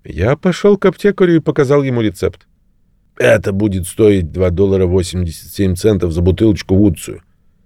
Я пошел к аптекарю и показал ему рецепт. «Это будет стоить $2.87 за бутылочку Вудсу».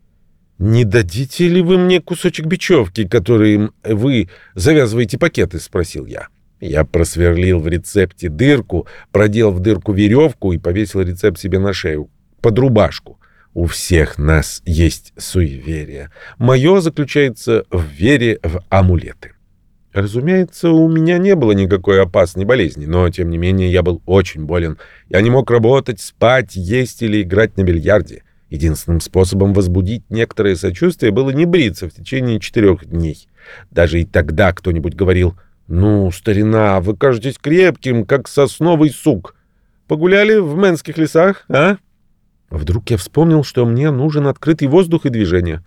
«Не дадите ли вы мне кусочек бечевки, которым вы завязываете пакеты?» — спросил я. Я просверлил в рецепте дырку, продел в дырку веревку и повесил рецепт себе на шею, под рубашку. У всех нас есть суеверие. Мое заключается в вере в амулеты. Разумеется, у меня не было никакой опасной болезни, но, тем не менее, я был очень болен. Я не мог работать, спать, есть или играть на бильярде. Единственным способом возбудить некоторое сочувствие было не бриться в течение 4 дней. Даже и тогда кто-нибудь говорил: «Ну, старина, вы кажетесь крепким, как сосновый сук. Погуляли в Мэнских лесах, а?» Вдруг я вспомнил, что мне нужен открытый воздух и движение.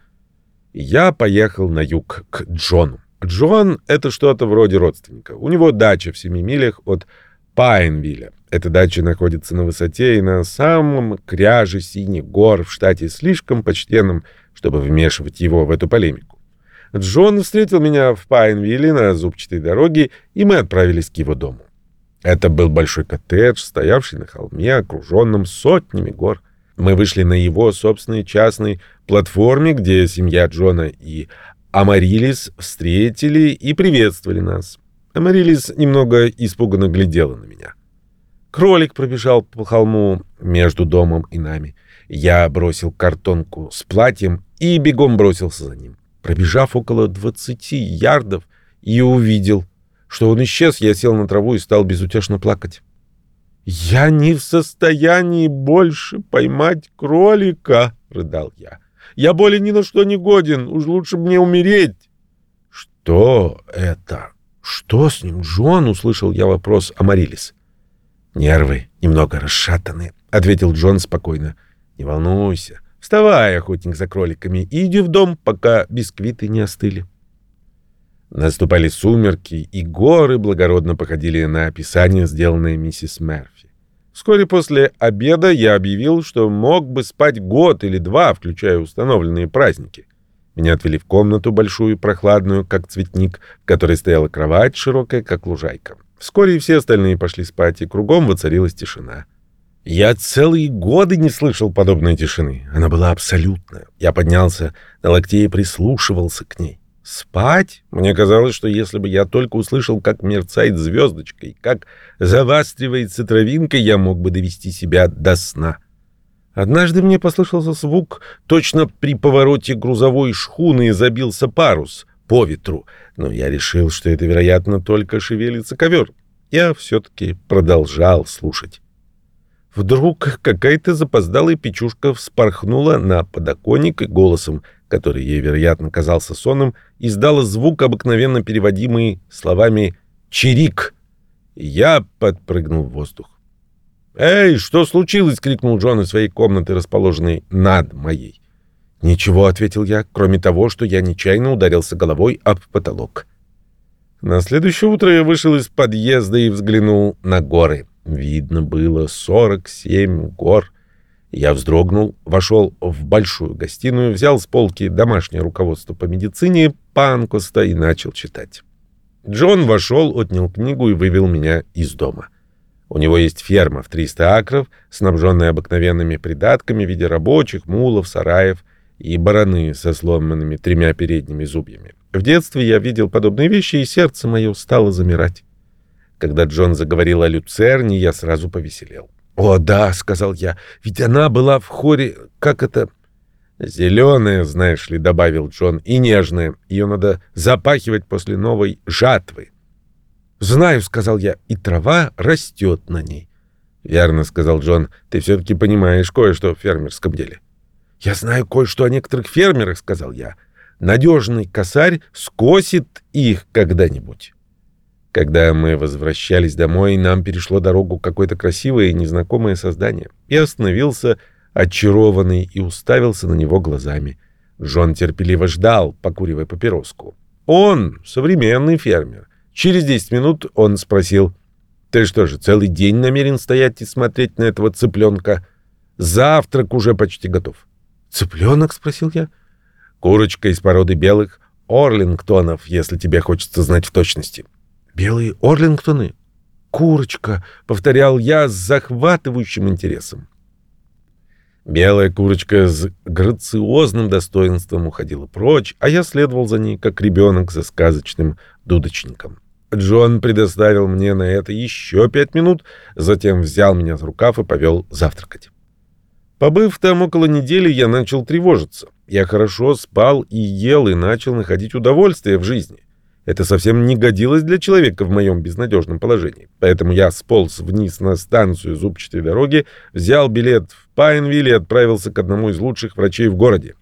Я поехал на юг, к Джону. Джон — это что-то вроде родственника. У него дача в 7 милях от Пайнвилля. Эта дача находится на высоте и на самом кряже синих гор в штате, слишком почтенном, чтобы вмешивать его в эту полемику. Джон встретил меня в Пайнвилле на зубчатой дороге, и мы отправились к его дому. Это был большой коттедж, стоявший на холме, окруженном сотнями гор. Мы вышли на его собственной частной платформе, где семья Джона и Амарилис встретили и приветствовали нас. Амарилис немного испуганно глядела на меня. Кролик пробежал по холму между домом и нами. Я бросил картонку с платьем и бегом бросился за ним. Пробежав около 20 ярдов, и увидел, что он исчез, я сел на траву и стал безутешно плакать. «Я не в состоянии больше поймать кролика», — рыдал я. «Я более ни на что не годен, уж лучше мне умереть». «Что это? Что с ним, Джон?» — услышал я вопрос Амарилис. «Нервы немного расшатаны», — ответил Джон спокойно. «Не волнуйся. Вставай, охотник за кроликами, и иди в дом, пока бисквиты не остыли». Наступали сумерки, и горы благородно походили на описание, сделанное миссис Мерфи. Вскоре после обеда я объявил, что мог бы спать год или 2, включая установленные праздники. Меня отвели в комнату большую, прохладную, как цветник, в которой стояла кровать, широкая, как лужайка. Вскоре и все остальные пошли спать, и кругом воцарилась тишина. Я целые годы не слышал подобной тишины. Она была абсолютная. Я поднялся на локте и прислушивался к ней. Спать? Мне казалось, что если бы я только услышал, как мерцает звездочка и как завастривается травинка, я мог бы довести себя до сна. Однажды мне послышался звук, точно при повороте грузовой шхуны забился парус по ветру, но я решил, что это, вероятно, только шевелится ковер. Я все-таки продолжал слушать. Вдруг какая-то запоздалая печушка вспорхнула на подоконник и голосом, который ей, вероятно, казался сонным, издала звук, обыкновенно переводимый словами «чирик». Я подпрыгнул в воздух. «Эй, что случилось?» — крикнул Джон из своей комнаты, расположенной над моей. «Ничего», — ответил я, — «кроме того, что я нечаянно ударился головой об потолок». На следующее утро я вышел из подъезда и взглянул на горы. Видно было 47 гор. Я вздрогнул, вошел в большую гостиную, взял с полки домашнее руководство по медицине Панкоста и начал читать. Джон вошел, отнял книгу и вывел меня из дома. У него есть ферма в 300 акров, снабженная обыкновенными придатками в виде рабочих, мулов, сараев и бараны со сломанными 3 передними зубьями. В детстве я видел подобные вещи, и сердце мое стало замирать. Когда Джон заговорил о люцерне, я сразу повеселел. «О, да», — сказал я, — «ведь она была в хоре, как это...» «Зеленая, знаешь ли», — добавил Джон, — «и нежная. Ее надо запахивать после новой жатвы». «Знаю», — сказал я, — «и трава растет на ней». «Верно», — сказал Джон, — «ты все-таки понимаешь кое-что в фермерском деле». «Я знаю кое-что о некоторых фермерах», — сказал я. «Надежный косарь скосит их когда-нибудь». Когда мы возвращались домой, нам перешло дорогу какое-то красивое и незнакомое создание. Я остановился, очарованный, и уставился на него глазами. Джон терпеливо ждал, покуривая папироску. Он современный фермер. Через 10 минут он спросил: «Ты что же, целый день намерен стоять и смотреть на этого цыпленка? Завтрак уже почти готов». «Цыпленок?» — спросил я. «Курочка из породы белых Орлингтонов, если тебе хочется знать в точности». «Белые Орлингтоны? курочка», — повторял я с захватывающим интересом. Белая курочка с грациозным достоинством уходила прочь, а я следовал за ней, как ребенок за сказочным дудочником. Джон предоставил мне на это еще 5 минут, затем взял меня за рукав и повел завтракать. Побыв там около недели, я начал тревожиться. Я хорошо спал и ел, и начал находить удовольствие в жизни. Это совсем не годилось для человека в моем безнадежном положении. Поэтому я сполз вниз на станцию зубчатой дороги, взял билет в Пайнвилл и отправился к одному из лучших врачей в городе.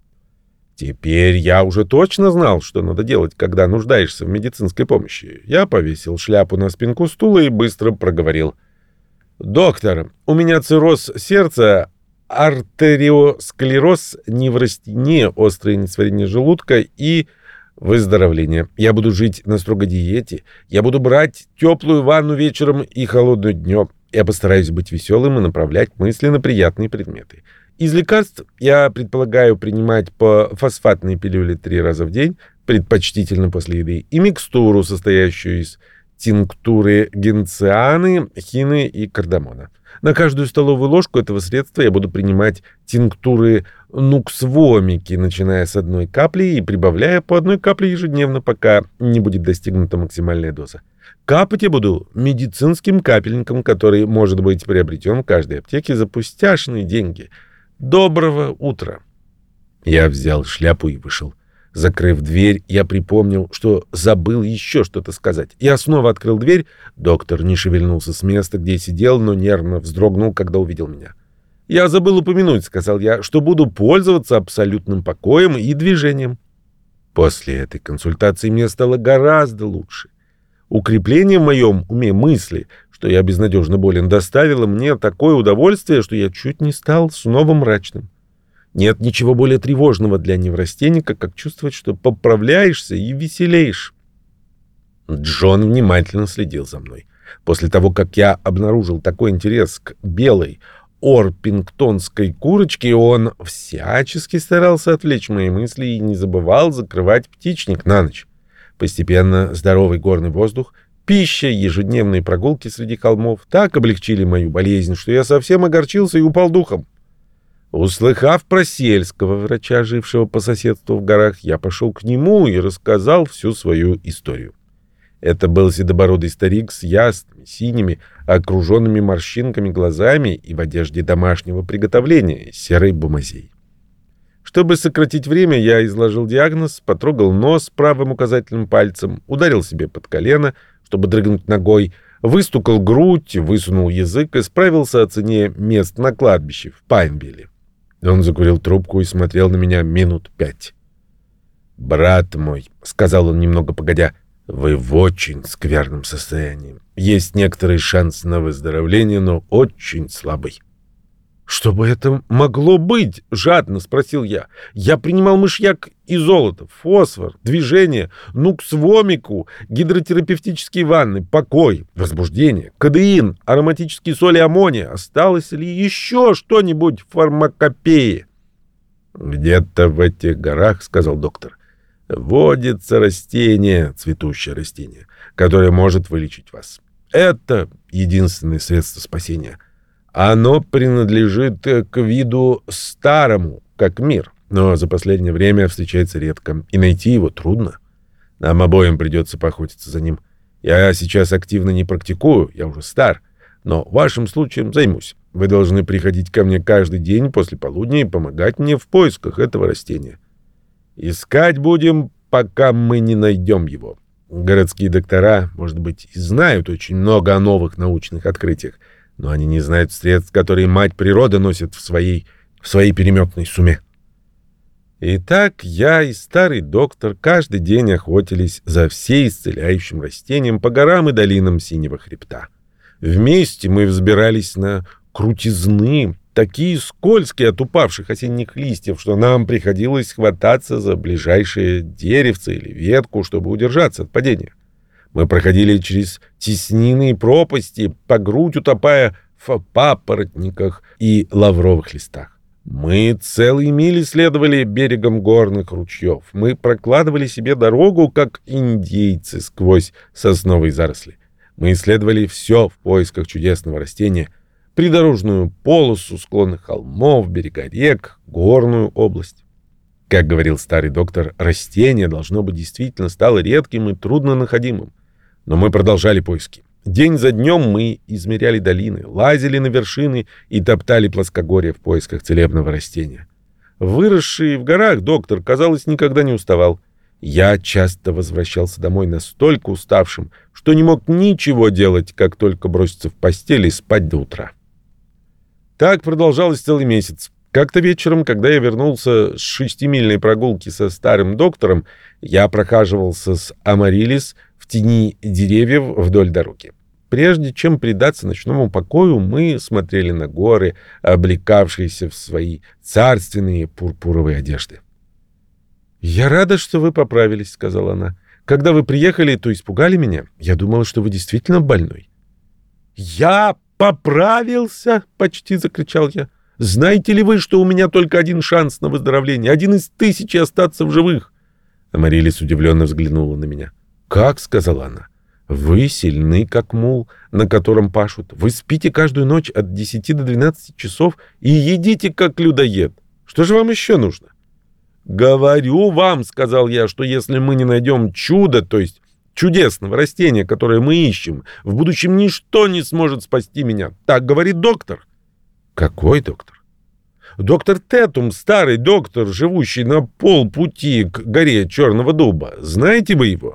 Теперь я уже точно знал, что надо делать, когда нуждаешься в медицинской помощи. Я повесил шляпу на спинку стула и быстро проговорил: «Доктор, у меня цирроз сердца, артериосклероз, неврастения, острое несварение желудка и выздоровление. Я буду жить на строгой диете. Я буду брать теплую ванну вечером и холодную днем. Я постараюсь быть веселым и направлять мысли на приятные предметы. Из лекарств я предполагаю принимать по фосфатной пилюле 3 раза в день, предпочтительно после еды, и микстуру, состоящую из тинктуры генцианы, хины и кардамона. На каждую столовую ложку этого средства я буду принимать тинктуры нуксвомики, начиная с 1 капли и прибавляя по 1 капле ежедневно, пока не будет достигнута максимальная доза. Капать я буду медицинским капельником, который может быть приобретен в каждой аптеке за пустяшные деньги. Доброго утра!» Я взял шляпу и вышел. Закрыв дверь, я припомнил, что забыл еще что-то сказать. Я снова открыл дверь. Доктор не шевельнулся с места, где сидел, но нервно вздрогнул, когда увидел меня. «Я забыл упомянуть», — сказал я, — «что буду пользоваться абсолютным покоем и движением». После этой консультации мне стало гораздо лучше. Укрепление в моем уме мысли, что я безнадежно болен, доставило мне такое удовольствие, что я чуть не стал снова мрачным. Нет ничего более тревожного для неврастенника, как чувствовать, что поправляешься и веселеешь. Джон внимательно следил за мной. После того, как я обнаружил такой интерес к белой орпингтонской курочке, он всячески старался отвлечь мои мысли и не забывал закрывать птичник на ночь. Постепенно здоровый горный воздух, пища, ежедневные прогулки среди холмов так облегчили мою болезнь, что я совсем огорчился и упал духом. Услыхав про сельского врача, жившего по соседству в горах, я пошел к нему и рассказал всю свою историю. Это был седобородый старик с ясными, синими, окруженными морщинками глазами и в одежде домашнего приготовления, серой бумазей. Чтобы сократить время, я изложил диагноз, потрогал нос правым указательным пальцем, ударил себе под колено, чтобы дрыгнуть ногой, выстукал грудь, высунул язык и справился о цене мест на кладбище в Пайнвилле. Он закурил трубку и смотрел на меня минут 5. «Брат мой», — сказал он немного погодя, — «вы в очень скверном состоянии. Есть некоторый шанс на выздоровление, но очень слабый». «Что бы это могло быть?» — жадно спросил я. «Я принимал мышьяк и золото, фосфор, движение, нуксвомику, гидротерапевтические ванны, покой, возбуждение, кадеин, ароматические соли аммония. Осталось ли еще что-нибудь в фармакопее?» «Где-то в этих горах, — сказал доктор, — водится растение, цветущее растение, которое может вылечить вас. Это единственное средство спасения. Оно принадлежит к виду старому, как мир, но за последнее время встречается редко, и найти его трудно. Нам обоим придется поохотиться за ним. Я сейчас активно не практикую, я уже стар, но вашим случаем займусь. Вы должны приходить ко мне каждый день после полудня и помогать мне в поисках этого растения. Искать будем, пока мы не найдем его. Городские доктора, может быть, и знают очень много о новых научных открытиях, но они не знают средств, которые мать природа носит в своей переметной суме. Итак, я и старый доктор каждый день охотились за всеисцеляющим растением по горам и долинам Синего хребта. Вместе мы взбирались на крутизны, такие скользкие от упавших осенних листьев, что нам приходилось хвататься за ближайшее деревце или ветку, чтобы удержаться от падения. Мы проходили через теснины и пропасти, по грудь утопая в папоротниках и лавровых листах. Мы целые мили следовали берегом горных ручьев. Мы прокладывали себе дорогу, как индейцы, сквозь сосновые заросли. Мы исследовали все в поисках чудесного растения: придорожную полосу, склоны холмов, берега рек, горную область. Как говорил старый доктор, растение, должно быть, действительно стало редким и труднонаходимым. Но мы продолжали поиски. День за днем мы измеряли долины, лазили на вершины и топтали плоскогорья в поисках целебного растения. Выросший в горах доктор, казалось, никогда не уставал. Я часто возвращался домой настолько уставшим, что не мог ничего делать, как только броситься в постель и спать до утра. Так продолжалось целый месяц. Как-то вечером, когда я вернулся с 6-мильной прогулки со старым доктором, я прохаживался с Амарилис в тени деревьев вдоль дороги. Прежде чем предаться ночному покою, мы смотрели на горы, облекавшиеся в свои царственные пурпуровые одежды. «Я рада, что вы поправились», — сказала она. «Когда вы приехали, то испугали меня. Я думала, что вы действительно больной». «Я поправился?» — почти закричал я. «Знаете ли вы, что у меня только один шанс на выздоровление, 1 из 1000 остаться в живых?» Амарилис удивленно взглянула на меня. «Как?» — сказала она. «Вы сильны, как мул, на котором пашут. Вы спите каждую ночь от 10 до 12 часов и едите, как людоед. Что же вам еще нужно?» «Говорю вам, — сказал я, — что если мы не найдем чудо, то есть чудесного растения, которое мы ищем, в будущем ничто не сможет спасти меня. Так говорит доктор». «Какой доктор?» «Доктор Тетум, старый доктор, живущий на полпути к горе Черного Дуба. Знаете вы его?»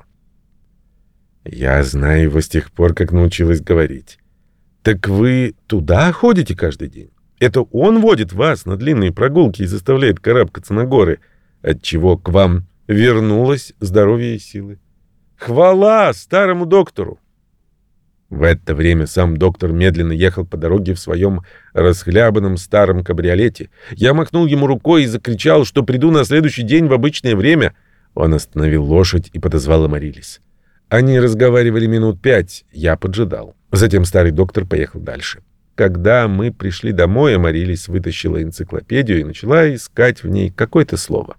«Я знаю его с тех пор, как научилась говорить». «Так вы туда ходите каждый день? Это он водит вас на длинные прогулки и заставляет карабкаться на горы, отчего к вам вернулось здоровье и силы? Хвала старому доктору!» В это время сам доктор медленно ехал по дороге в своем расхлябанном старом кабриолете. Я махнул ему рукой и закричал, что приду на следующий день в обычное время. Он остановил лошадь и подозвал Амарилис. Они разговаривали минут 5, я поджидал. Затем старый доктор поехал дальше. Когда мы пришли домой, Амарилис вытащила энциклопедию и начала искать в ней какое-то слово.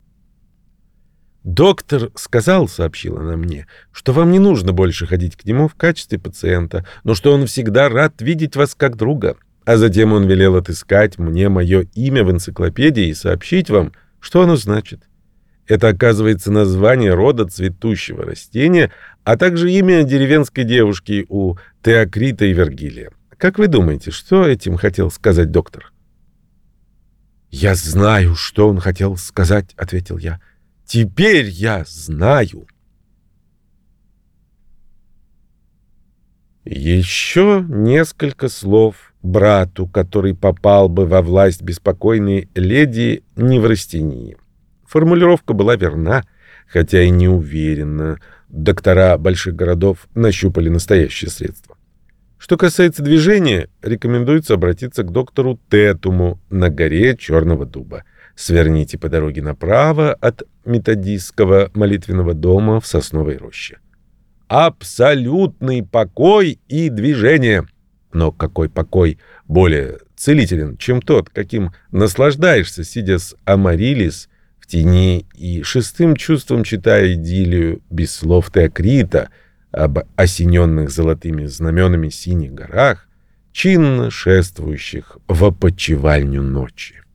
«Доктор сказал, — сообщила она мне, — что вам не нужно больше ходить к нему в качестве пациента, но что он всегда рад видеть вас как друга. А затем он велел отыскать мне мое имя в энциклопедии и сообщить вам, что оно значит. Это, оказывается, название рода цветущего растения, а также имя деревенской девушки у Теокрита и Вергилия. Как вы думаете, что этим хотел сказать доктор?» «Я знаю, что он хотел сказать», — ответил я. «Теперь я знаю». Еще несколько слов брату, который попал бы во власть беспокойной леди Неврастении. Формулировка была верна, хотя и не уверена. Доктора больших городов нащупали настоящее средство. Что касается движения, рекомендуется обратиться к доктору Тетуму на горе Черного Дуба. Сверните по дороге направо от методистского молитвенного дома в Сосновой роще. Абсолютный покой и движение. Но какой покой более целителен, чем тот, каким наслаждаешься, сидя с Амарилис в тени и шестым чувством читая идиллию без слов Теокрита об осененных золотыми знаменами синих горах, чинно шествующих в опочивальню ночи.